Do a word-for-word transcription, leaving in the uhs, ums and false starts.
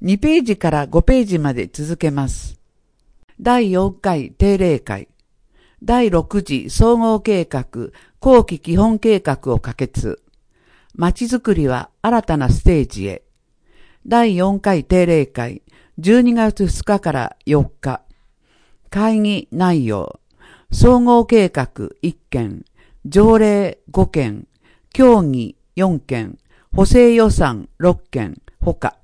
にページからごページまで続けます。だいよんかい定例会。だいろく次総合計画、後期基本計画を可決。まちづくりは新たなステージへ。だいよんかい定例会、じゅうにがつふつかからよっか。会議内容。総合計画いっけん、条例ごけん、協議よんけん、補正予算ろっけん、ほか。